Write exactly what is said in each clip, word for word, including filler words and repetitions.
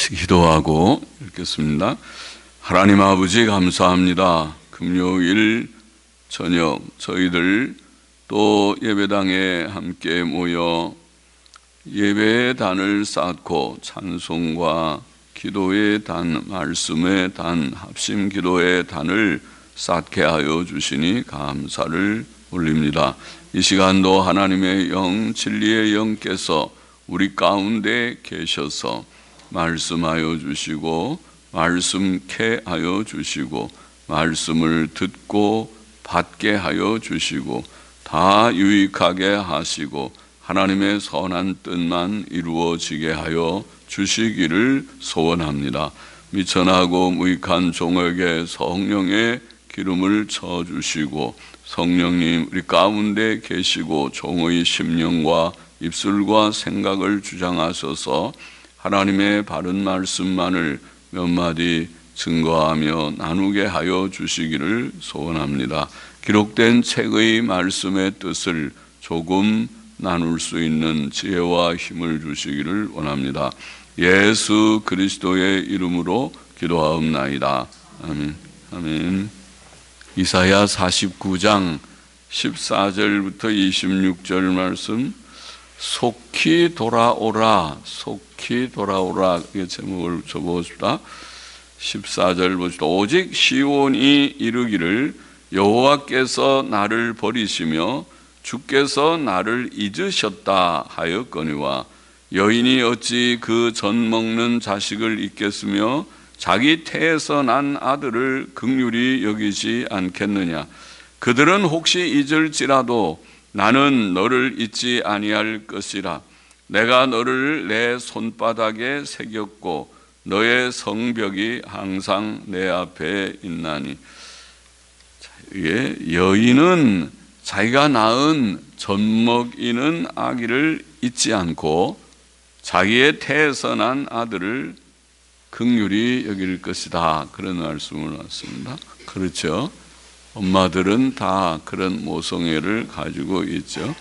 같이 기도하고 읽겠습니다. 하나님 아버지 감사합니다. 금요일 저녁 저희들 또 예배당에 함께 모여 예배의 단을 쌓고 찬송과 기도의 단, 말씀의 단, 합심 기도의 단을 쌓게 하여 주시니 감사를 올립니다. 이 시간도 하나님의 영, 진리의 영께서 우리 가운데 계셔서 말씀하여 주시고 말씀케 하여 주시고 말씀을 듣고 받게 하여 주시고 다 유익하게 하시고 하나님의 선한 뜻만 이루어지게 하여 주시기를 소원합니다. 미천하고 무익한 종에게 성령의 기름을 쳐주시고 성령님 우리 가운데 계시고 종의 심령과 입술과 생각을 주장하셔서 하나님의 바른 말씀만을 몇 마디 증거하며 나누게 하여 주시기를 소원합니다. 기록된 책의 말씀의 뜻을 조금 나눌 수 있는 지혜와 힘을 주시기를 원합니다. 예수 그리스도의 이름으로 기도하옵나이다. 아멘. 아멘. 이사야 사십구 장 십사 절부터 이십육 절 말씀. 속히 돌아오라, 속히 돌아오라. 이 제목을 줘보십시다. 십사 절 보십시다. 오직 시온이 이르기를 여호와께서 나를 버리시며 주께서 나를 잊으셨다 하였거니와 여인이 어찌 그 젖 먹는 자식을 잊겠으며 자기 태에서 난 아들을 긍휼히 여기지 않겠느냐. 그들은 혹시 잊을지라도 나는 너를 잊지 아니할 것이라. 내가 너를 내 손바닥에 새겼고 너의 성벽이 항상 내 앞에 있나니. 이게 여인은 자기가 낳은 젖먹이는 아기를 잊지 않고 자기의 태에서 난 아들을 긍휼히 여길 것이다. 그런 말씀을 했습니다. 그렇죠. 엄마들은 다 그런 모성애를 가지고 있죠.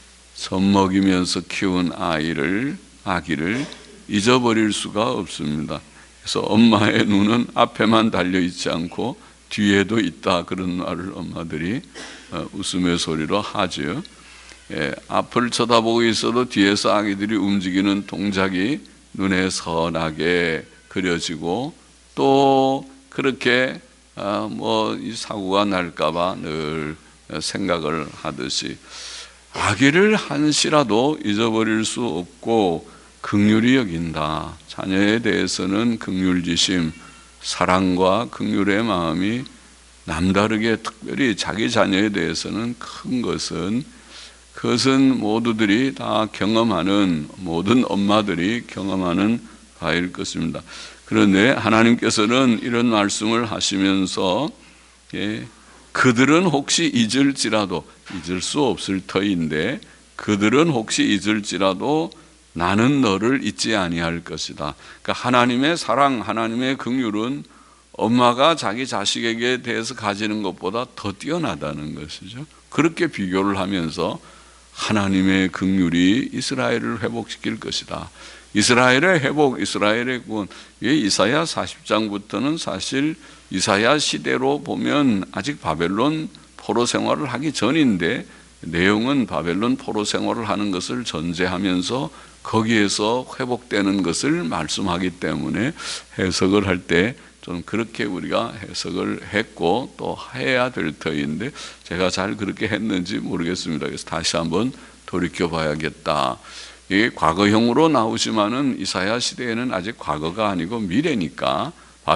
젖먹이면서 키운 아이를, 아기를 잊어버릴 수가 없습니다. 그래서 엄마의 눈은 앞에만 달려있지 않고 뒤에도 있다. 그런 말을 엄마들이 웃음의 소리로 하죠. 예, 앞을 쳐다보고 있어도 뒤에서 아기들이 움직이는 동작이 눈에 선하게 그려지고 또 그렇게 아, 뭐 이 사고가 날까봐 늘 생각을 하듯이 아기를 한시라도 잊어버릴 수 없고 긍휼히 여긴다. 자녀에 대해서는 긍휼지심, 사랑과 긍휼의 마음이 남다르게 특별히 자기 자녀에 대해서는 큰 것은 그것은 모두들이 다 경험하는 모든 엄마들이 경험하는 바일 것입니다. 그런데 하나님께서는 이런 말씀을 하시면서 예, 그들은 혹시 잊을지라도 잊을 수 없을 터인데 그들은 혹시 잊을지라도 나는 너를 잊지 아니할 것이다. 그러니까 하나님의 사랑, 하나님의 긍휼은 엄마가 자기 자식에게 대해서 가지는 것보다 더 뛰어나다는 것이죠. 그렇게 비교를 하면서 하나님의 긍휼이 이스라엘을 회복시킬 것이다. 이스라엘의 회복, 이스라엘의 구원. 이사야 사십 장부터는 사실 이사야 시대로 보면 아직 바벨론 포로 생활을 하기 전인데 내용은 바벨론 포로 생활을 하는 것을 전제하면서 거기에서 회복되는 것을 말씀하기 때문에 해석을 할 때 좀 그렇게 우리가 해석을 했고 또 해야 될 터인데 제가 잘 그렇게 했는지 모르겠습니다. 그래서 다시 한번 돌이켜 봐야겠다. 이게 과거형으로 나오지만은 이사야 시대에는 아직 과거가 아니고 미래니까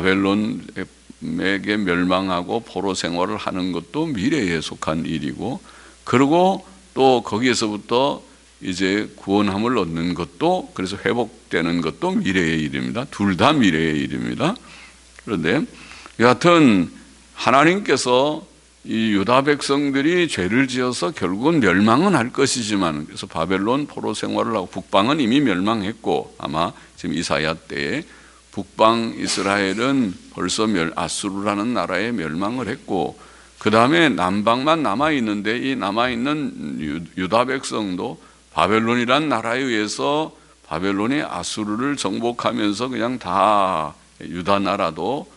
바벨론에게 멸망하고 포로 생활을 하는 것도 미래에 속한 일이고 그리고 또 거기에서부터 이제 구원함을 얻는 것도 그래서 회복되는 것도 미래의 일입니다. 둘 다 미래의 일입니다. 그런데 여하튼 하나님께서 이 유다 백성들이 죄를 지어서 결국은 멸망은 할 것이지만 그래서 바벨론 포로 생활을 하고 북방은 이미 멸망했고 아마 지금 이사야 때에 북방 이스라엘은 벌써 멸, 아수르라는 나라에 멸망을 했고 그 다음에 남방만 남아있는데 이 남아있는 유다 백성도 바벨론이란 나라에 의해서 바벨론이 아수르를 정복하면서 그냥 다 유다 나라도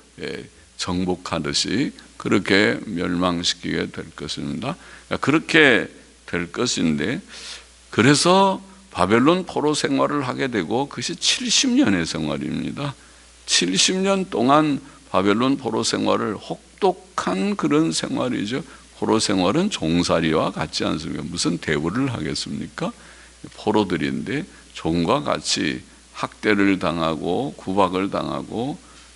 정복하듯이 그렇게 멸망시키게 될 것입니다. 그렇게 될 것인데, 그래서 바벨론 포로 생활을 하게 되고 그것이 칠십 년의 생활입니다. 칠십 년 동안 바벨론 포로 생활을, 혹독한 그런 생활이죠. 포로 생활은 종살이와 같지 않습니까? 무슨 대우를 하겠습니까? 포로들인데 종과 같이 학대를 당하고 구박을 당하고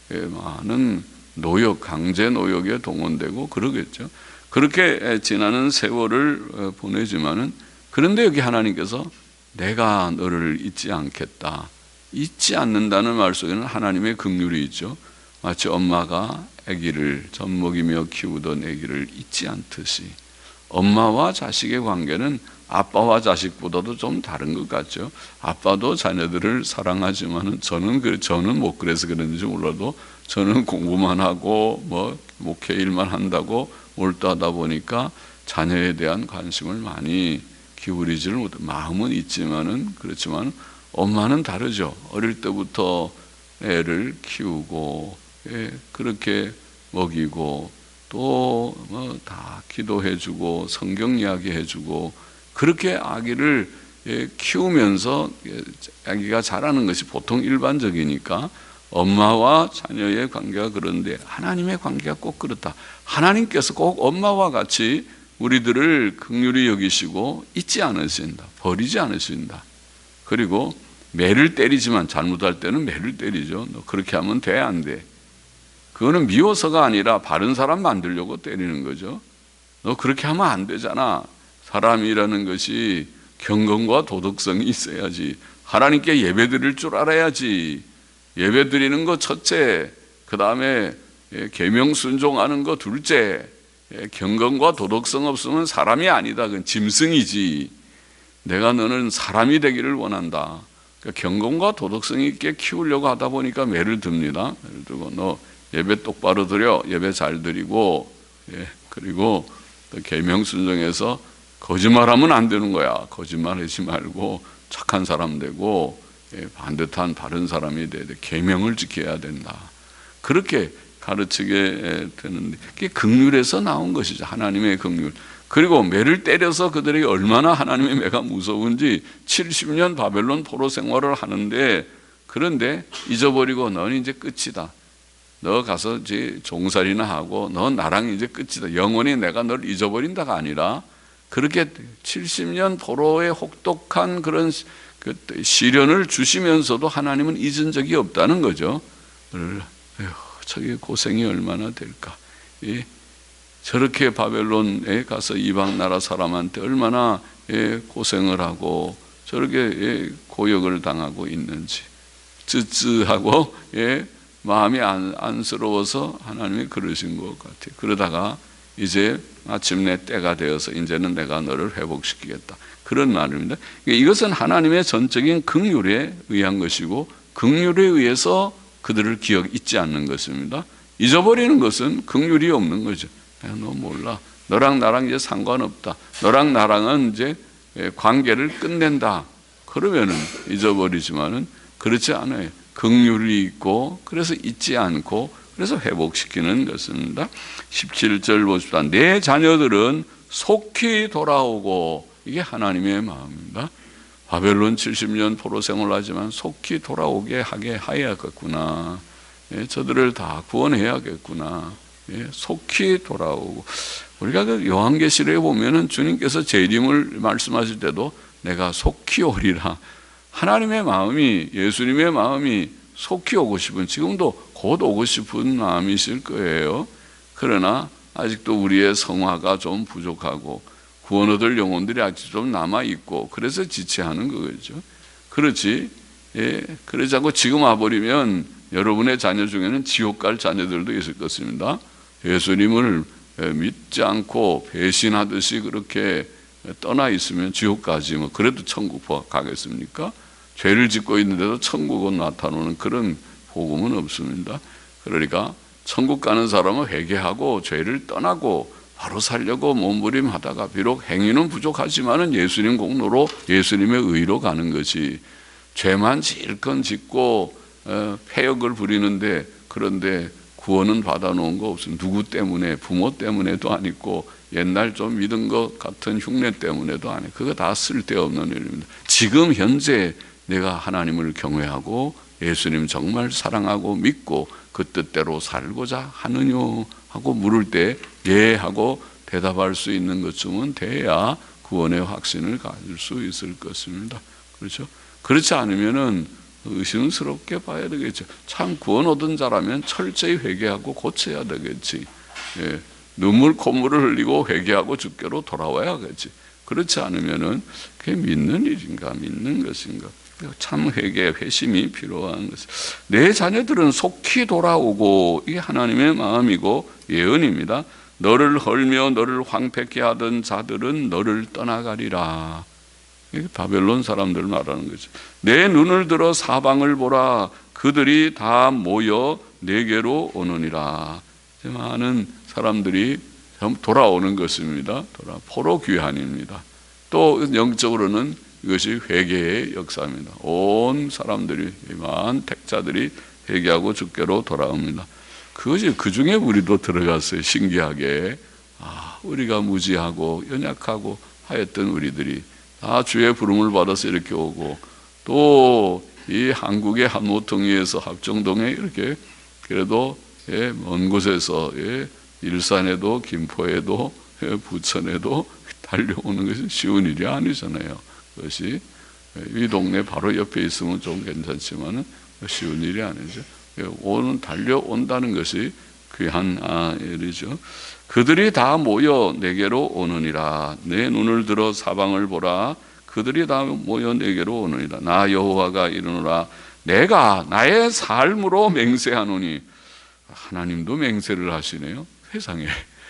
많은 노역, 강제 노역에 동원되고 그러겠죠. 그렇게 지나는 세월을 보내지만은, 그런데 여기 하나님께서 내가 너를 잊지 않겠다. 잊지 않는다는 말 속에는 하나님의 긍휼이 있죠. 마치 엄마가 아기를 젖먹이며 키우던 아기를 잊지 않듯이, 엄마와 자식의 관계는 아빠와 자식보다도 좀 다른 것 같죠. 아빠도 자녀들을 사랑하지만은 저는 그 저는 못 그래서 그런지 몰라도 저는 공부만 하고 뭐 목회 일만 한다고 몰두하다 보니까 자녀에 대한 관심을 많이 기울이지를 못. 마음은 있지만은 그렇지만 엄마는 다르죠. 어릴 때부터 애를 키우고 예, 그렇게 먹이고 또 뭐 다 기도해주고 성경 이야기해주고 그렇게 아기를 예, 키우면서 예, 아기가 자라는 것이 보통 일반적이니까 엄마와 자녀의 관계가 그런데 하나님의 관계가 꼭 그렇다. 하나님께서 꼭 엄마와 같이 우리들을 긍휼히 여기시고 잊지 않으신다. 버리지 않으신다. 그리고 매를 때리지만 잘못할 때는 매를 때리죠. 너 그렇게 하면 돼, 안 돼? 그거는 미워서가 아니라 바른 사람 만들려고 때리는 거죠. 너 그렇게 하면 안 되잖아. 사람이라는 것이 경건과 도덕성이 있어야지. 하나님께 예배 드릴 줄 알아야지. 예배 드리는 거 첫째, 그 다음에 계명 순종하는 거 둘째. 경건과 도덕성 없으면 사람이 아니다. 그건 짐승이지. 내가 너는 사람이 되기를 원한다. 그러니까 경건과 도덕성 있게 키우려고 하다 보니까 매를 듭니다. 예를 들고 너 예배 똑바로 드려. 예배 잘 드리고, 예, 그리고 계명 순종해서 거짓말하면 안 되는 거야. 거짓말하지 말고 착한 사람 되고 예, 반듯한 바른 사람이 돼야 돼. 계명을 지켜야 된다. 그렇게 가르치게 되는데 그게 긍휼에서 나온 것이죠. 하나님의 긍휼. 그리고 매를 때려서 그들이 얼마나 하나님의 매가 무서운지 칠십 년 바벨론 포로 생활을 하는데, 그런데 잊어버리고 너는 이제 끝이다. 너 가서 이제 종살이나 하고 너 나랑 이제 끝이다. 영원히 내가 널 잊어버린다가 아니라 그렇게 칠십 년 포로의 혹독한 그런 시련을 주시면서도 하나님은 잊은 적이 없다는 거죠. 에휴, 저게 고생이 얼마나 될까. 예? 저렇게 바벨론에 가서 이방 나라 사람한테 얼마나 예, 고생을 하고 저렇게 예, 고역을 당하고 있는지 쯔쯔하고 예, 마음이 안, 안쓰러워서 하나님이 그러신 것 같아요. 그러다가 이제 마침내 때가 되어서 이제는 내가 너를 회복시키겠다. 그런 말입니다. 이것은 하나님의 전적인 긍휼에 의한 것이고 긍휼에 의해서 그들을 기억 잊지 않는 것입니다. 잊어버리는 것은 긍휼이 없는 거죠. 야, 너 몰라. 너랑 나랑 이제 상관없다. 너랑 나랑은 이제 관계를 끝낸다. 그러면은 잊어버리지만은 그렇지 않아요. 긍휼이 있고 그래서 잊지 않고 그래서 회복시키는 것입니다. 십칠 절 보십시다. 내 자녀들은 속히 돌아오고, 이게 하나님의 마음입니다. 바벨론 칠십 년 포로 생활하지만 속히 돌아오게 하게 하야겠구나. 예, 저들을 다 구원해야겠구나. 예, 속히 돌아오고. 우리가 그 요한계시록에 보면은 주님께서 재림을 말씀하실 때도 내가 속히 오리라. 하나님의 마음이, 예수님의 마음이 속히 오고 싶은, 지금도 곧 오고 싶은 마음이실 거예요. 그러나 아직도 우리의 성화가 좀 부족하고 구원 얻을 영혼들이 아직 좀 남아있고 그래서 지체하는 거죠. 그렇지. 예, 그러지 않고 지금 와버리면 여러분의 자녀 중에는 지옥 갈 자녀들도 있을 것입니다. 예수님을 믿지 않고 배신하듯이 그렇게 떠나 있으면 지옥 가지 뭐 그래도 천국 가겠습니까? 죄를 짓고 있는데도 천국은 나타나는 그런 복음은 없습니다. 그러니까 천국 가는 사람은 회개하고 죄를 떠나고 바로 살려고 몸부림하다가 비록 행위는 부족하지만은 예수님 공로로 예수님의 의로 가는 것이, 죄만 질건 짓고 어, 폐역을 부리는데, 그런데 구원은 받아놓은 거 없습니다. 누구 때문에? 부모 때문에도 아니고 옛날 좀 믿은 것 같은 흉내 때문에도 아니고, 그거 다 쓸데없는 일입니다. 지금 현재 내가 하나님을 경외하고 예수님 정말 사랑하고 믿고 그 뜻대로 살고자 하느냐 하고 물을 때 예 하고 대답할 수 있는 것쯤은 돼야 구원의 확신을 가질 수 있을 것입니다. 그렇죠? 그렇지 않으면은 의심스럽게 봐야 되겠죠. 참 구원 얻은 자라면 철저히 회개하고 고쳐야 되겠지. 예, 눈물 콧물을 흘리고 회개하고 주께로 돌아와야겠지. 그렇지 않으면은 그게 믿는 일인가, 믿는 것인가? 참 회개, 회심이 필요한 것이. 내 자녀들은 속히 돌아오고, 이게 하나님의 마음이고 예언입니다. 너를 헐며 너를 황폐케 하던 자들은 너를 떠나가리라. 이게 바벨론 사람들 말하는 거죠. 내 눈을 들어 사방을 보라. 그들이 다 모여 내게로 오느니라. 많은 사람들이 돌아오는 것입니다. 돌아, 포로 귀환입니다. 또 영적으로는 이것이 회개의 역사입니다. 온 사람들이, 많은 택자들이 회개하고 주께로 돌아옵니다. 그것이, 그 중에 우리도 들어갔어요. 신기하게. 아, 우리가 무지하고 연약하고 하였던 우리들이 다 주의 부름을 받아서 이렇게 오고, 또 이 한국의 한 모퉁이에서 합정동에 이렇게, 그래도 예, 먼 곳에서 예, 일산에도 김포에도 예, 부천에도 달려오는 것이 쉬운 일이 아니잖아요. 그것이 이 동네 바로 옆에 있으면 좀 괜찮지만은 쉬운 일이 아니죠. 오는 달려온다는 것이 귀한 아, 일이죠. 그들이 다 모여 내게로 오느니라. 내 눈을 들어 사방을 보라. 그들이 다 모여 내게로 오느니라. 나 여호와가 이르노라. 내가 나의 삶으로 맹세하노니. 하나님도 맹세를 하시네요. 세상에.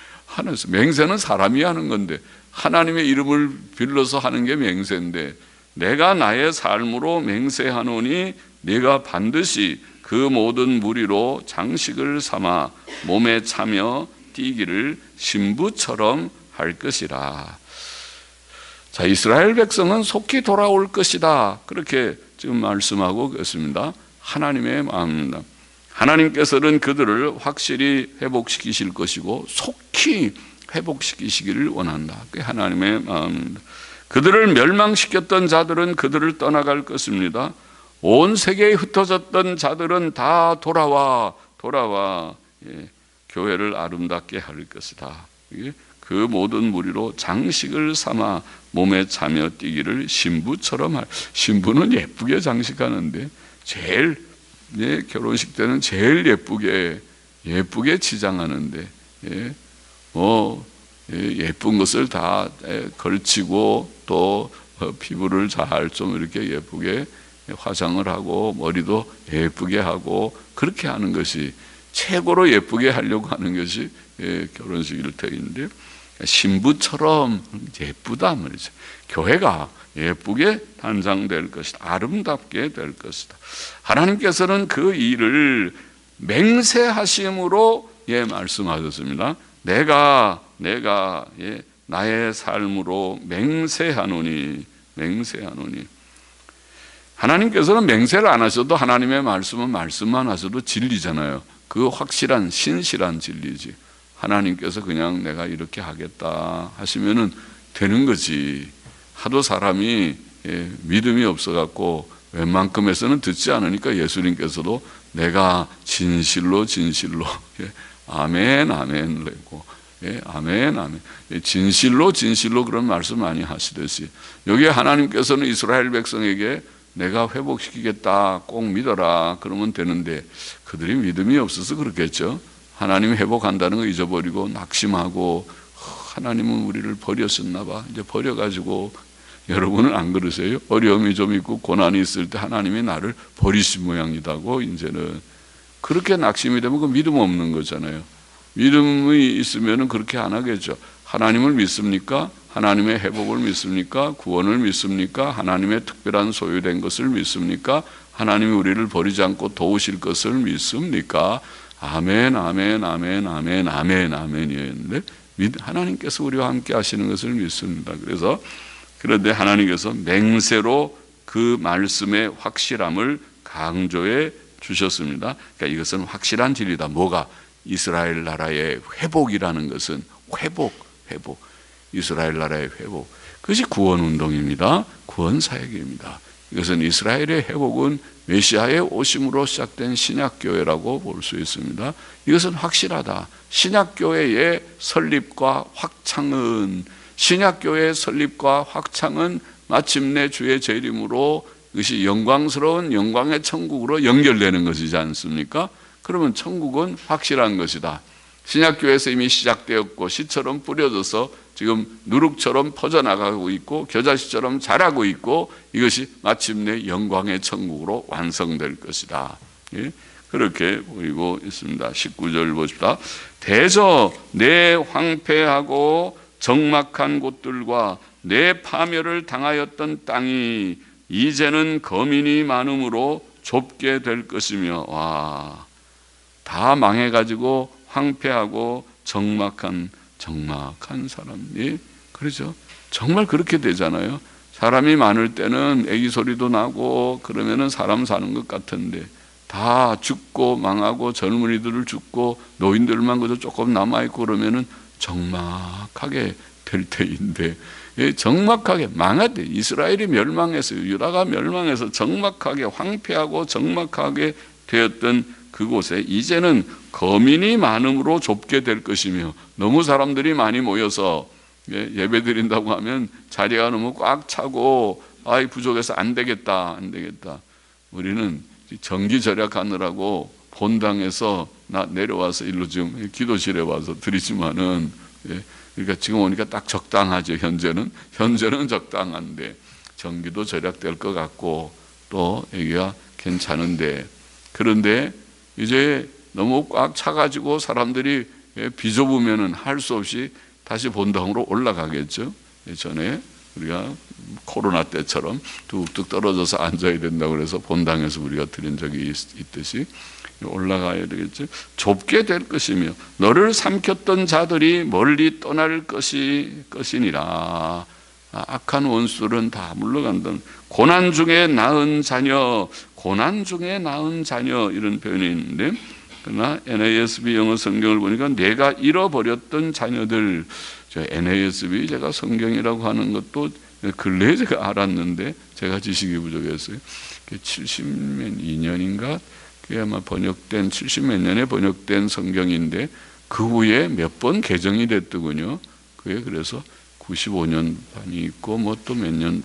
맹세는 사람이 하는 건데 하나님의 이름을 빌려서 하는 게 맹세인데, 내가 나의 삶으로 맹세하노니 내가 반드시 그 모든 무리로 장식을 삼아 몸에 차며 뛰기를 신부처럼 할 것이라. 자, 이스라엘 백성은 속히 돌아올 것이다. 그렇게 지금 말씀하고 있습니다. 하나님의 마음입니다. 하나님께서는 그들을 확실히 회복시키실 것이고 속히 회복시키시기를 원한다. 그게 하나님의 마음입니다. 그들을 멸망시켰던 자들은 그들을 떠나갈 것입니다. 온 세계에 흩어졌던 자들은 다 돌아와 돌아와 예, 교회를 아름답게 할 것이다. 예, 그 모든 무리로 장식을 삼아 몸에 차며 뛰기를 신부처럼 할. 신부는 예쁘게 장식하는데 제일 예, 결혼식 때는 제일 예쁘게 예쁘게 치장하는데 예, 뭐 예쁜 것을 다 걸치고 또 피부를 잘 좀 이렇게 예쁘게 화장을 하고 머리도 예쁘게 하고 그렇게 하는 것이, 최고로 예쁘게 하려고 하는 것이 결혼식일 터인데, 신부처럼 예쁘다 말이죠. 교회가 예쁘게 단장될 것이다. 아름답게 될 것이다. 하나님께서는 그 일을 맹세하심으로 예 말씀하셨습니다. 내가 내가 예, 나의 삶으로 맹세하노니 맹세하노니. 하나님께서는 맹세를 안 하셔도 하나님의 말씀은 말씀만 하셔도 진리잖아요. 그 확실한 신실한 진리지. 하나님께서 그냥 내가 이렇게 하겠다 하시면은 되는 거지. 하도 사람이 예, 믿음이 없어갖고 웬만큼에서는 듣지 않으니까 예수님께서도 내가 진실로 진실로 예, 아멘 아멘을 했고 예, 아멘 아멘 예, 진실로 진실로 그런 말씀 많이 하시듯이 여기에 하나님께서는 이스라엘 백성에게 내가 회복시키겠다 꼭 믿어라 그러면 되는데, 그들이 믿음이 없어서 그렇겠죠. 하나님이 회복한다는 거 잊어버리고 낙심하고 하나님은 우리를 버렸었나 봐. 이제 버려가지고, 여러분은 안 그러세요? 어려움이 좀 있고 고난이 있을 때 하나님이 나를 버리신 모양이다고. 이제는 그렇게 낙심이 되면 그 믿음 없는 거잖아요. 믿음이 있으면 그렇게 안 하겠죠. 하나님을 믿습니까? 하나님의 회복을 믿습니까? 구원을 믿습니까? 하나님의 특별한 소유된 것을 믿습니까? 하나님이 우리를 버리지 않고 도우실 것을 믿습니까? 아멘 아멘 아멘 아멘 아멘 아멘이었는데 하나님께서 우리와 함께 하시는 것을 믿습니다. 그래서 그런데 하나님께서 맹세로 그 그 말씀의 확실함을 강조해 주셨습니다. 그러니까 이것은 확실한 진리다. 뭐가? 이스라엘 나라의 회복이라는 것은 회복, 회복. 이스라엘 나라의 회복. 그것이 구원운동입니다. 구원사역입니다. 이것은 이스라엘의 회복은 메시아의 오심으로 시작된 신약교회라고 볼 수 있습니다. 이것은 확실하다. 신약교회의 설립과 확창은 신약교회의 설립과 확창은 마침내 주의 재림으로 이것이 영광스러운 영광의 천국으로 연결되는 것이지 않습니까? 그러면 천국은 확실한 것이다. 신약교회에서 이미 시작되었고 씨처럼 뿌려져서 지금 누룩처럼 퍼져나가고 있고 겨자씨처럼 자라고 있고 이것이 마침내 영광의 천국으로 완성될 것이다. 예? 그렇게 보이고 있습니다. 십구 절 보십시다. 대저 내 황폐하고 적막한 곳들과 내 파멸을 당하였던 땅이 이제는 거민이 많음으로 좁게 될 것이며, 와, 다 망해가지고 황폐하고 적막한 적막한 사람이, 그렇죠? 정말 그렇게 되잖아요. 사람이 많을 때는 애기 소리도 나고 그러면은 사람 사는 것 같은데 다 죽고 망하고 젊은이들을 죽고 노인들만 그저 조금 남아있고 그러면은 적막하게 될 때인데, 적막하게 망할 때 이스라엘이 멸망해서 유다가 멸망해서 적막하게 황폐하고 적막하게 되었던 그곳에 이제는 거민이 많음으로 좁게 될 것이며, 너무 사람들이 많이 모여서 예배 드린다고 하면 자리가 너무 꽉 차고 아이 부족해서 안 되겠다 안 되겠다. 우리는 전기 절약하느라고 본당에서 나 내려와서 일로 지금 기도실에 와서 드리지만은, 그러니까 지금 오니까 딱 적당하죠. 현재는 현재는 적당한데 전기도 절약될 것 같고 또 여기가 괜찮은데, 그런데 이제 너무 꽉 차가지고 사람들이 비좁으면은 할 수 없이 다시 본당으로 올라가겠죠. 전에 우리가 코로나 때처럼 뚝뚝 떨어져서 앉아야 된다고 그래서 본당에서 우리가 드린 적이 있듯이 올라가야 되겠죠. 좁게 될 것이며 너를 삼켰던 자들이 멀리 떠날 것이 것이니라. 악한 원수들은 다 물러간다. 고난 중에 낳은 자녀, 고난 중에 낳은 자녀, 이런 표현이 있는데, 그러나 엔에이에스비 영어 성경을 보니까 내가 잃어버렸던 자녀들, 저 엔에이에스비 제가 성경이라고 하는 것도 근래에 제가 알았는데 제가 지식이 부족했어요. 칠십이 년인가 그게 아마 번역된 칠십 몇 년에 번역된 성경인데 그 후에 몇 번 개정이 됐더군요. 그게 그래서 구십오 년 반이 있고 뭐 또 몇 년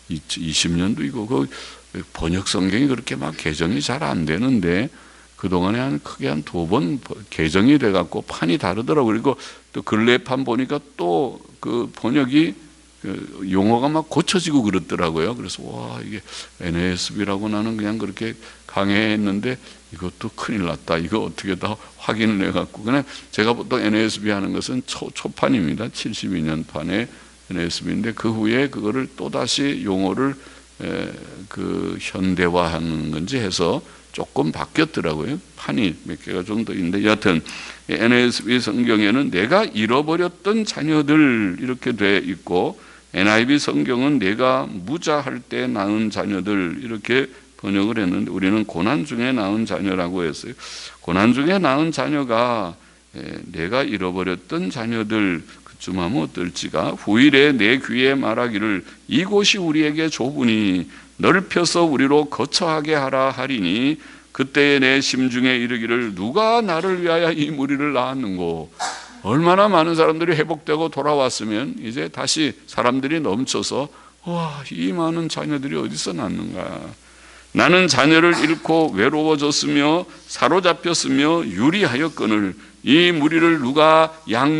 이십 년도 있고, 그 번역 성경이 그렇게 막 개정이 잘 안 되는데 그동안에 한 크게 한 두 번 개정이 돼 갖고 판이 다르더라고요. 그리고 또 근래판 보니까 또 그 번역이 그 용어가 막 고쳐지고 그렇더라고요. 그래서 와, 이게 엔에이에스비라고 나는 그냥 그렇게 강해했는데 이것도 큰일 났다. 이거 어떻게 다 확인을 해갖고, 그냥 제가 보통 엔에이에스비 하는 것은 초, 초판입니다. 칠십이 년 판의 엔에이에스비인데 그 후에 그거를 또 다시 용어를 에, 그 현대화하는 건지 해서 조금 바뀌었더라고요. 판이 몇 개가 좀 더 있는데, 여하튼 엔에이에스비 성경에는 내가 잃어버렸던 자녀들 이렇게 돼 있고, 엔아이브이 성경은 내가 무자할 때 낳은 자녀들 이렇게 번역을 했는데 우리는 고난 중에 낳은 자녀라고 했어요. 고난 중에 낳은 자녀가 내가 잃어버렸던 자녀들 그쯤 하면 어떨지가, 후일에 내 귀에 말하기를 이곳이 우리에게 좁으니 넓혀서 우리로 거처하게 하라 하리니 그때에 내 심중에 이르기를 누가 나를 위하여 이 무리를 낳았는고. 얼마나 많은 사람들이 회복되고 돌아왔으면 이제 다시 사람들이 넘쳐서 와, 이 많은 자녀들이 어디서 낳는가. 나는 자녀를 잃고 외로워졌으며 사로잡혔으며 유리하였거늘 이 무리를 누가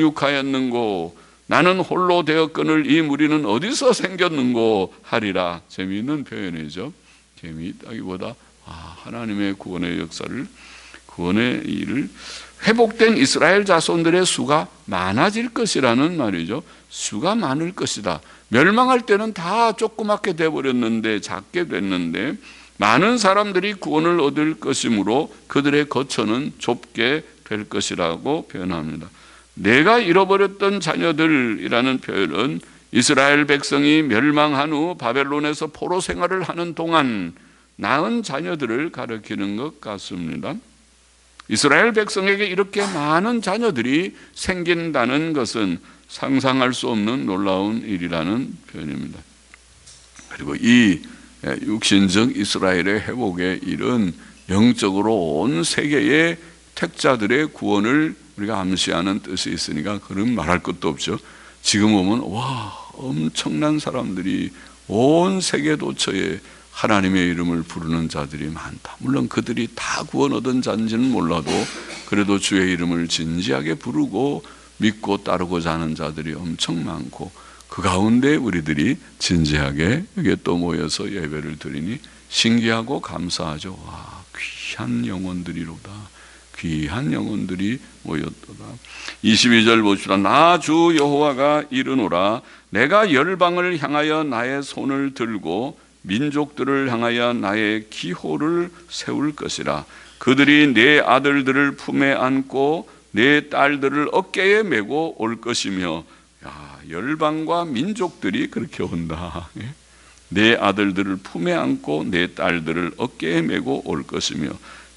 양육하였는고. 나는 홀로 되었거늘 이 무리는 어디서 생겼는고 하리라. 재미있는 표현이죠. 재미있다기보다 아, 하나님의 구원의 역사를, 구원의 일을, 회복된 이스라엘 자손들의 수가 많아질 것이라는 말이죠. 수가 많을 것이다. 멸망할 때는 다 조그맣게 돼버렸는데, 작게 됐는데 많은 사람들이 구원을 얻을 것이므로 그들의 거처는 좁게 될 것이라고 표현합니다. 내가 잃어버렸던 자녀들이라는 표현은 이스라엘 백성이 멸망한 후 바벨론에서 포로 생활을 하는 동안 낳은 자녀들을 가리키는 것 같습니다. 이스라엘 백성에게 이렇게 많은 자녀들이 생긴다는 것은 상상할 수 없는 놀라운 일이라는 표현입니다. 그리고 이 육신적 이스라엘의 회복의 일은 영적으로 온 세계의 택자들의 구원을 우리가 암시하는 뜻이 있으니까 그런 말할 것도 없죠. 지금 보면 와, 엄청난 사람들이 온 세계 도처에 하나님의 이름을 부르는 자들이 많다. 물론 그들이 다 구원 얻은 자인지는 몰라도 그래도 주의 이름을 진지하게 부르고 믿고 따르고자 하는 자들이 엄청 많고, 그 가운데 우리들이 진지하게 여기에 또 모여서 예배를 드리니 신기하고 감사하죠. 와, 귀한 영혼들이로다. 귀한 영혼들이 모였도다. 이십이 절 보시라. 나 주 여호와가 이르노라. 내가 열방을 향하여 나의 손을 들고 민족들을 향하여 나의 기호를 세울 것이라. 그들이 내 아들들을 품에 안고 내 딸들을 어깨에 메고 올 것이며. 야, 열방과 민족들이 그렇게 온다. 내 아들들을 품에 안고 내 딸들을 어깨에 메고 올 것이며,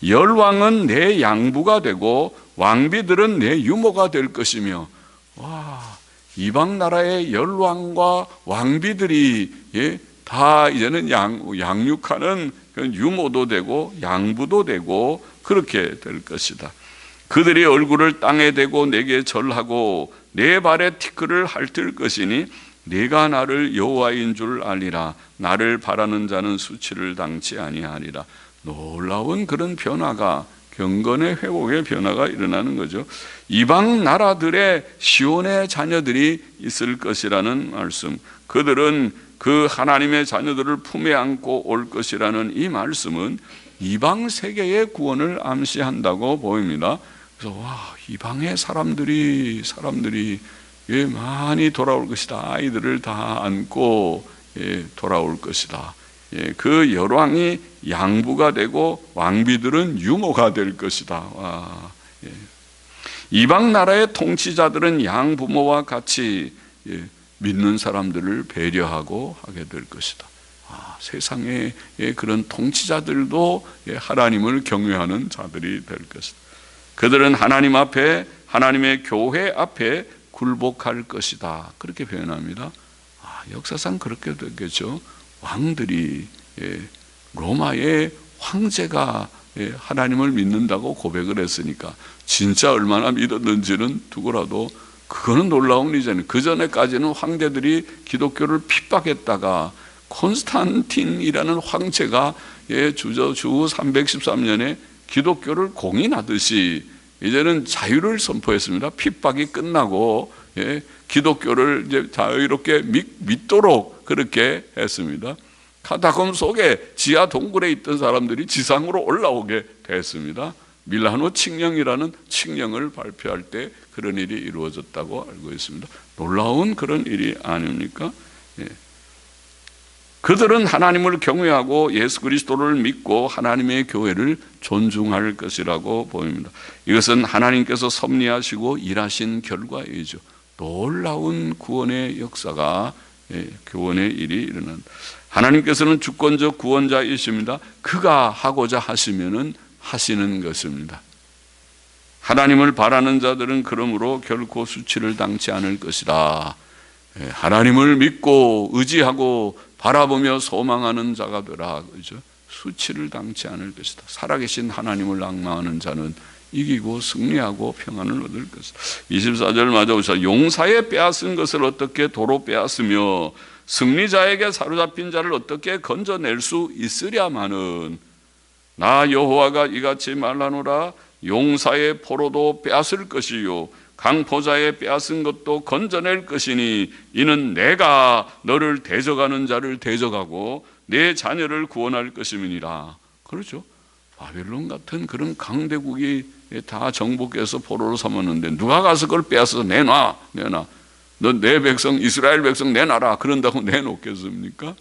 열왕은 내 양부가 되고 왕비들은 내 유모가 될 것이며. 와, 이방 나라의 열왕과 왕비들이 예, 다 이제는 양, 양육하는 유모도 되고 양부도 되고 그렇게 될 것이다. 그들이 얼굴을 땅에 대고 내게 절하고 내 발에 티끌을 핥을 것이니 네가 나를 여호와인 줄 알리라. 나를 바라는 자는 수치를 당치 아니하리라. 놀라운 그런 변화가, 경건의 회복의 변화가 일어나는 거죠. 이방 나라들의 시온의 자녀들이 있을 것이라는 말씀, 그들은 그 하나님의 자녀들을 품에 안고 올 것이라는 이 말씀은 이방 세계의 구원을 암시한다고 보입니다. 그래서 와, 이방의 사람들이 사람들이 예, 많이 돌아올 것이다. 아이들을 다 안고 예, 돌아올 것이다. 예, 그 열왕이 양부가 되고 왕비들은 유모가 될 것이다. 와, 예. 이방 나라의 통치자들은 양부모와 같이 예, 믿는 사람들을 배려하고 하게 될 것이다. 아, 세상의 예, 그런 통치자들도 예, 하나님을 경외하는 자들이 될 것이다. 그들은 하나님 앞에, 하나님의 교회 앞에 굴복할 것이다. 그렇게 표현합니다. 아, 역사상 그렇게 되겠죠. 왕들이 예, 로마의 황제가 예, 하나님을 믿는다고 고백을 했으니까 진짜 얼마나 믿었는지는 두고라도 그거는 놀라운 일이잖아요. 그 전에까지는 황제들이 기독교를 핍박했다가 콘스탄틴이라는 황제가 예, 주저 주 삼백십삼 년에 기독교를 공인하듯이 이제는 자유를 선포했습니다. 핍박이 끝나고 예, 기독교를 이제 자유롭게 믿, 믿도록 그렇게 했습니다. 카타콤 속에 지하 동굴에 있던 사람들이 지상으로 올라오게 됐습니다. 밀라노 칙령이라는 칙령을 발표할 때 그런 일이 이루어졌다고 알고 있습니다. 놀라운 그런 일이 아닙니까? 예. 그들은 하나님을 경외하고 예수 그리스도를 믿고 하나님의 교회를 존중할 것이라고 보입니다. 이것은 하나님께서 섭리하시고 일하신 결과이죠. 놀라운 구원의 역사가 예, 구원의 일이 일어난다. 하나님께서는 주권적 구원자이십니다. 그가 하고자 하시면은 하시는 것입니다. 하나님을 바라는 자들은 그러므로 결코 수치를 당치 않을 것이다. 예, 하나님을 믿고 의지하고 바라보며 소망하는 자가 되라. 그죠? 수치를 당치 않을 것이다. 살아계신 하나님을 낭망하는 자는 이기고 승리하고 평안을 얻을 것이다. 이십사 절 맞아보시다. 용사의 빼앗은 것을 어떻게 도로 빼앗으며 승리자에게 사로잡힌 자를 어떻게 건져낼 수 있으랴마는 나 여호와가 이같이 말하노라. 용사의 포로도 빼앗을 것이요 강포자의 빼앗은 것도 건져낼 것이니 이는 내가 너를 대적하는 자를 대적하고 내 자녀를 구원할 것임이니라. 그렇죠. 바벨론 같은 그런 강대국이 다 정복해서 포로로 삼았는데 누가 가서 그걸 빼앗아서 내놔 내놔 너 내 백성 이스라엘 백성 내놔라 그런다고 내놓겠습니까?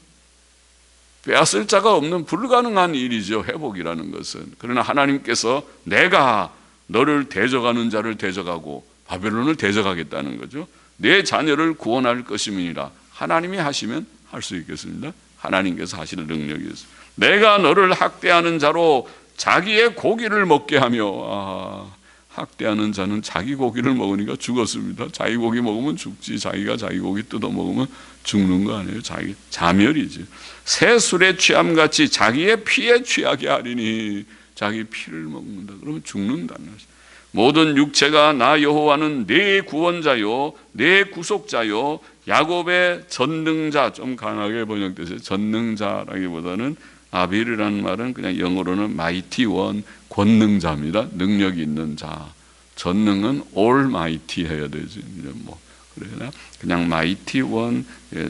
빼앗을 자가 없는 불가능한 일이죠. 회복이라는 것은. 그러나 하나님께서 내가 너를 대적하는 자를 대적하고 바벨론을 대적하겠다는 거죠. 내 자녀를 구원할 것임이니라. 하나님이 하시면 할 수 있겠습니다. 하나님께서 하시는 능력이 있습니다. 내가 너를 학대하는 자로 자기의 고기를 먹게 하며, 아, 학대하는 자는 자기 고기를 먹으니까 죽었습니다. 자기 고기 먹으면 죽지, 자기가 자기 고기 뜯어 먹으면 죽는 거 아니에요. 자기 자멸이지. 새 술에 취함같이 자기의 피에 취하게 하리니, 자기 피를 먹는다 그러면 죽는다는 것이죠. 모든 육체가 나 여호와는 내 구원자요 내 구속자요 야곱의 전능자, 좀 강하게 번역되세요. 전능자라기보다는 아빌이라는 말은 그냥 영어로는 mighty one, 권능자입니다. 능력이 있는 자. 전능은 almighty 해야 되지. 뭐 그래나 그냥 mighty one,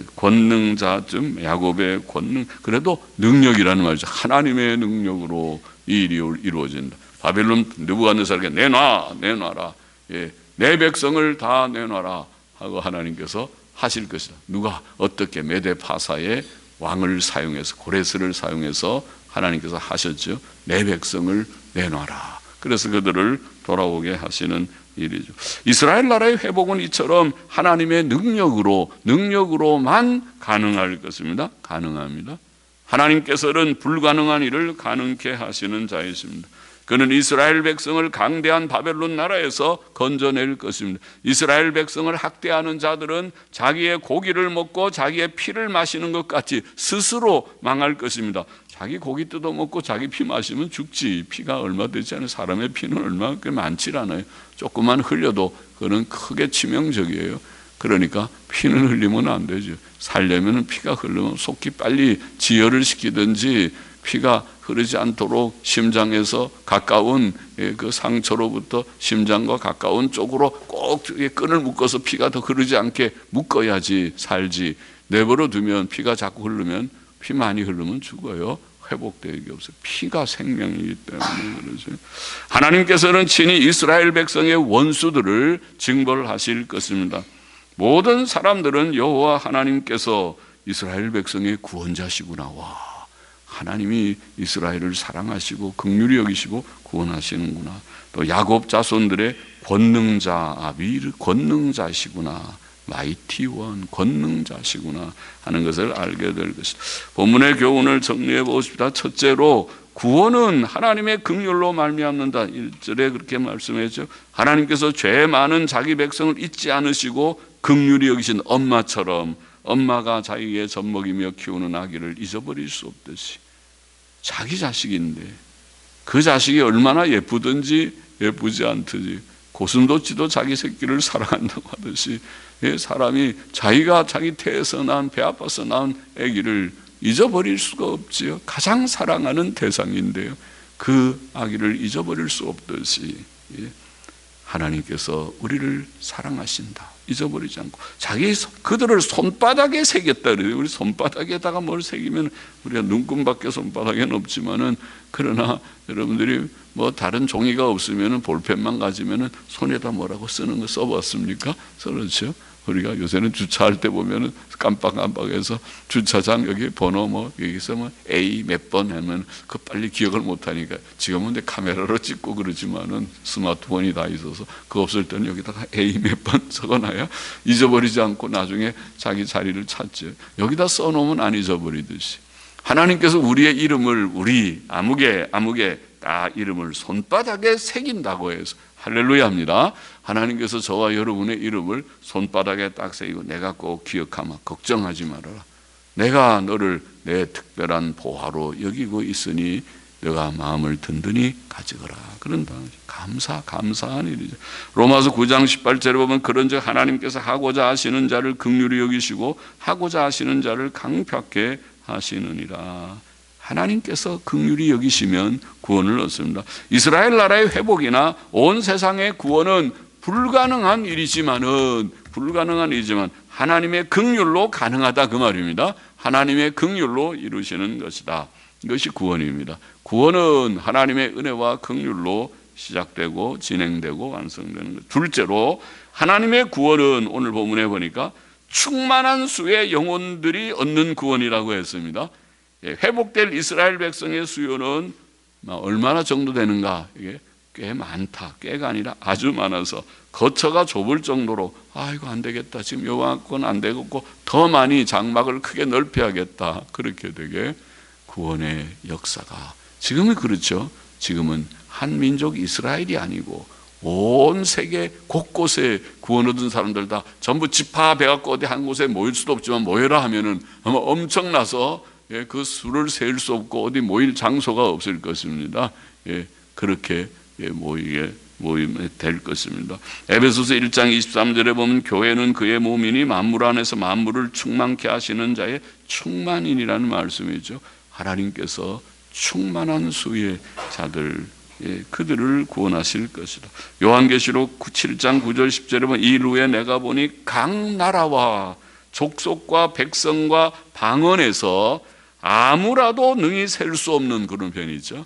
권능자쯤, 야곱의 권능. 그래도 능력이라는 말이죠. 하나님의 능력으로 이 일이 이루어진다. 바벨론 느부갓네살에게 내놔, 내놔라. 예, 내 백성을 다 내놔라 하고 하나님께서 하실 것이다. 누가 어떻게 메데파사의 왕을 사용해서, 고레스를 사용해서 하나님께서 하셨죠. 내 백성을 내놔라. 그래서 그들을 돌아오게 하시는 일이죠. 이스라엘 나라의 회복은 이처럼 하나님의 능력으로, 능력으로만 가능할 것입니다. 가능합니다. 하나님께서는 불가능한 일을 가능케 하시는 자이십니다. 그는 이스라엘 백성을 강대한 바벨론 나라에서 건져낼 것입니다. 이스라엘 백성을 학대하는 자들은 자기의 고기를 먹고 자기의 피를 마시는 것 같이 스스로 망할 것입니다. 자기 고기 뜯어먹고 자기 피 마시면 죽지. 피가 얼마 되지 않아요. 사람의 피는 얼마 많지 않아요. 조금만 흘려도 그는 크게 치명적이에요. 그러니까 피는 흘리면 안 되죠. 살려면 피가 흐르면 속히 빨리 지혈을 시키든지, 피가 흐르지 않도록 심장에서 가까운 그 상처로부터 심장과 가까운 쪽으로 꼭 끈을 묶어서 피가 더 흐르지 않게 묶어야지 살지. 내버려 두면 피가 자꾸 흐르면, 피 많이 흐르면 죽어요. 회복되기 없어요. 피가 생명이기 때문에 그러죠. 하나님께서는 친히 이스라엘 백성의 원수들을 징벌하실 것입니다. 모든 사람들은 여호와 하나님께서 이스라엘 백성의 구원자시구나. 와, 하나님이 이스라엘을 사랑하시고 긍휼히 여기시고 구원하시는구나. 또 야곱 자손들의 권능자, 아빌 권능자시구나. 마이티 원, 권능자시구나 하는 것을 알게 될 것이다. 본문의 교훈을 정리해 보십시다. 첫째로, 구원은 하나님의 긍휼로 말미암는다. 일 절에 그렇게 말씀했죠. 하나님께서 죄 많은 자기 백성을 잊지 않으시고 긍휼히 여기신 엄마처럼, 엄마가 자기의 젖먹이며 키우는 아기를 잊어버릴 수 없듯이, 자기 자식인데 그 자식이 얼마나 예쁘든지 예쁘지 않든지 고슴도치도 자기 새끼를 사랑한다고 하듯이, 사람이 자기가 자기 태에서 낳은, 배 아파서 낳은 아기를 잊어버릴 수가 없지요. 가장 사랑하는 대상인데요, 그 아기를 잊어버릴 수 없듯이 하나님께서 우리를 사랑하신다. 잊어버리지 않고 자기 그들을 손바닥에 새겼다 그래요. 우리 손바닥에다가 뭘 새기면, 우리가 눈금밖에 손바닥에는 없지만은, 그러나 여러분들이 뭐 다른 종이가 없으면은 볼펜만 가지면은 손에다 뭐라고 쓰는 거 써봤습니까? 그렇죠. 우리가 요새는 주차할 때 보면은 깜빡깜빡해서 주차장 여기 번호 뭐 여기서 뭐 A 몇 번 하면 그 빨리 기억을 못하니까, 지금은 근데 카메라로 찍고 그러지만은 스마트폰이 다 있어서 그거 없을 때는 여기다가 A 몇 번 적어놔야 잊어버리지 않고 나중에 자기 자리를 찾죠. 여기다 써놓으면 안 잊어버리듯이 하나님께서 우리의 이름을, 우리 아무개 아무개 다 이름을 손바닥에 새긴다고 해서 할렐루야입니다. 하나님께서 저와 여러분의 이름을 손바닥에 딱 새기고, 내가 꼭 기억하마, 걱정하지 말아라, 내가 너를 내 특별한 보화로 여기고 있으니 너가 마음을 든든히 가지거라. 그런다. 감사, 감사한 일이죠. 로마서 구 장 십팔 절에 보면, 그런즉 하나님께서 하고자 하시는 자를 긍휼히 여기시고 하고자 하시는 자를 강팍케 하시느니라. 하나님께서 긍휼히 여기시면 구원을 얻습니다. 이스라엘 나라의 회복이나 온 세상의 구원은 불가능한 일이지만은 불가능한 일이지만 하나님의 긍휼로 가능하다 그 말입니다. 하나님의 긍휼로 이루시는 것이다. 이것이 구원입니다. 구원은 하나님의 은혜와 긍휼로 시작되고 진행되고 완성되는 것. 둘째로, 하나님의 구원은 오늘 본문에 보니까 충만한 수의 영혼들이 얻는 구원이라고 했습니다. 회복될 이스라엘 백성의 수요는 얼마나 정도 되는가? 이게 꽤 많다. 꽤가 아니라 아주 많아서 거처가 좁을 정도로 아 이거 안 되겠다. 지금 요만큼 안 되겠고 더 많이 장막을 크게 넓혀야겠다. 그렇게 되게 구원의 역사가 지금은 그렇죠. 지금은 한 민족 이스라엘이 아니고 온 세계 곳곳에 구원 얻은 사람들 다 전부 집합해갖고 어디 한 곳에 모일 수도 없지만 모여라 하면은 아마 엄청나서 예, 그 수를 셀 수 없고 어디 모일 장소가 없을 것입니다. 예, 그렇게 예, 모이게 모이게 될 것입니다. 에베소서 일 장 이십삼 절에 보면 교회는 그의 몸이니 만물 안에서 만물을 충만케 하시는 자의 충만인이라는 말씀이죠. 하나님께서 충만한 수의 자들 예, 그들을 구원하실 것이다. 요한계시록 칠 장 구 절 십 절에 보면 이 후에 내가 보니 각 나라와 족속과 백성과 방언에서 아무라도 능히 셀 수 없는 그런 편이죠.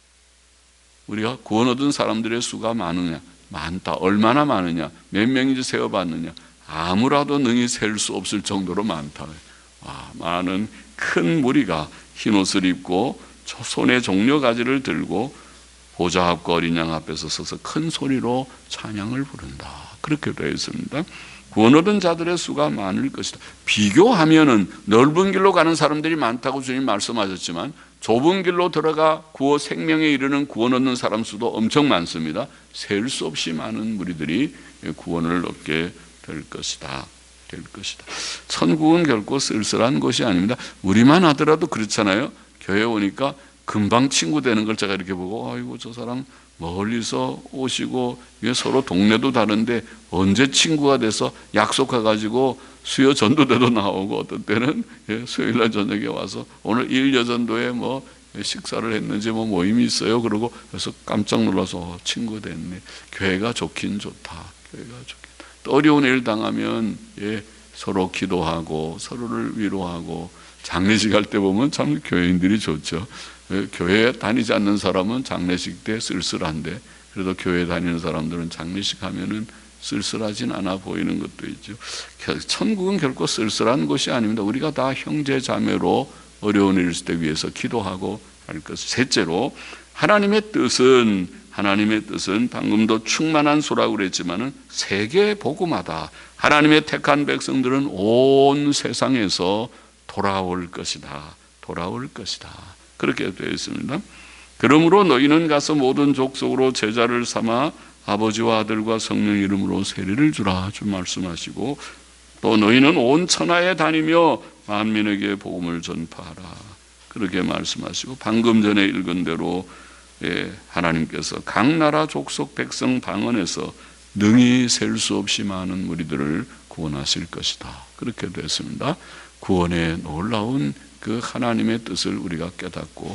우리가 구원 얻은 사람들의 수가 많으냐? 많다. 얼마나 많으냐? 몇 명인지 세어봤느냐? 아무라도 능히 셀 수 없을 정도로 많다. 와, 많은 큰 무리가 흰옷을 입고 손에 종려가지를 들고 보좌 앞과 어린 양 앞에서 서서 큰 소리로 찬양을 부른다. 그렇게 되어 있습니다. 구원 얻은 자들의 수가 많을 것이다. 비교하면은 넓은 길로 가는 사람들이 많다고 주님 말씀하셨지만 좁은 길로 들어가 구원 생명에 이르는 구원 얻는 사람 수도 엄청 많습니다. 셀 수 없이 많은 무리들이 구원을 얻게 될 것이다. 될 것이다. 천국은 결코 쓸쓸한 곳이 아닙니다. 우리만 하더라도 그렇잖아요. 교회 오니까 금방 친구 되는 걸 제가 이렇게 보고 아이고 저 사람 멀리서 오시고 서로 동네도 다른데 언제 친구가 돼서 약속해가지고 수요 전도대도 나오고 어떤 때는 수요일날 저녁에 와서 오늘 일요 전도에 뭐 식사를 했는지 뭐 모임이 있어요. 그러고 그래서 깜짝 놀라서 친구 됐네. 교회가 좋긴 좋다. 교회가 좋긴. 또 어려운 일 당하면 예, 서로 기도하고 서로를 위로하고 장례식 할 때 보면 참 교회인들이 좋죠. 교회 다니지 않는 사람은 장례식 때 쓸쓸한데 그래도 교회 다니는 사람들은 장례식 하면은 쓸쓸하진 않아 보이는 것도 있죠. 천국은 결코 쓸쓸한 곳이 아닙니다. 우리가 다 형제 자매로 어려운 일 있을 때 위해서 기도하고 할 것. 셋째로 하나님의 뜻은 하나님의 뜻은 방금도 충만한 수라고 그랬지만은 세계 복음하다. 하나님의 택한 백성들은 온 세상에서 돌아올 것이다. 돌아올 것이다. 그렇게 되어 있습니다. 그러므로 너희는 가서 모든 족속으로 제자를 삼아 아버지와 아들과 성령 이름으로 세례를 주라 주 말씀하시고 또 너희는 온 천하에 다니며 만민에게 복음을 전파하라 그렇게 말씀하시고 방금 전에 읽은 대로 예, 하나님께서 각 나라 족속 백성 방언에서 능히 셀 수 없이 많은 무리들을 구원하실 것이다. 그렇게 됐습니다. 구원의 놀라운 그 하나님의 뜻을 우리가 깨닫고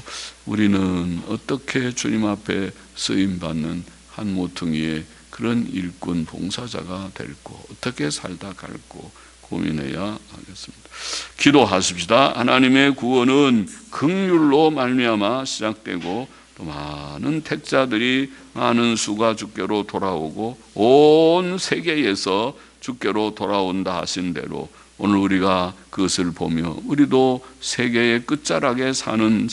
우리는 어떻게 주님 앞에 쓰임받는 한 모퉁이의 그런 일꾼 봉사자가 될고 어떻게 살다 갈고 고민해야 하겠습니다. 기도하십시다. 하나님의 구원은 긍휼로 말미암아 시작되고 또 많은 택자들이 많은 수가 주께로 돌아오고 온 세계에서 주께로 돌아온다 하신 대로 오늘 우리가 그것을 보며 우리도 세계의 끝자락에 사는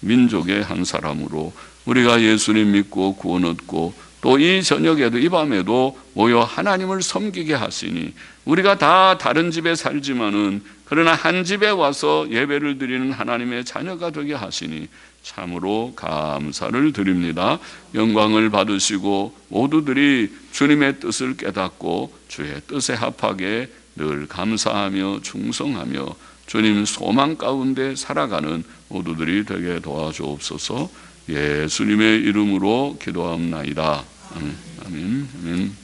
민족의 한 사람으로 우리가 예수님 믿고 구원 얻고 또 이 저녁에도 이 밤에도 모여 하나님을 섬기게 하시니 우리가 다 다른 집에 살지만은 그러나 한 집에 와서 예배를 드리는 하나님의 자녀가 되게 하시니 참으로 감사를 드립니다. 영광을 받으시고 모두들이 주님의 뜻을 깨닫고 주의 뜻에 합하게 늘 감사하며 충성하며 주님 소망 가운데 살아가는 모두들이 되게 도와주옵소서. 예수님의 이름으로 기도합나이다. 아멘. 아멘. 아멘.